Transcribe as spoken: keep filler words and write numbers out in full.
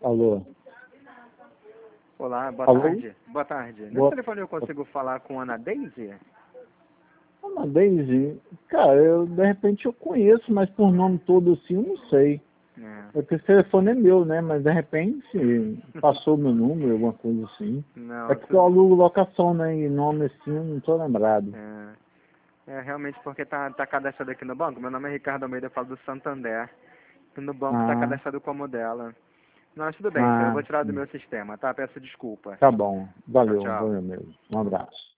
Alô? Olá, boa Alô? tarde. Boa tarde. Nesse Boa... telefone eu consigo falar com a Ana Daisy? Ana Daisy? Cara, eu, de repente eu conheço, mas por nome todo assim eu não sei. É. Porque esse telefone é meu, né? Mas de repente passou meu número, alguma coisa assim. Não, É porque eu tudo... alugo locação, né? E nome assim eu não tô lembrado. É, é realmente porque tá, tá cadastrado aqui no banco. Meu nome é Ricardo Almeida, eu falo do Santander. E no banco tá Ah, cadastrado como dela. Mas tudo bem, senhor, eu ah, vou tirar do sim. meu sistema, tá? Peço desculpa. Tá bom. Tchau, Valeu, tchau. valeu mesmo. Um abraço.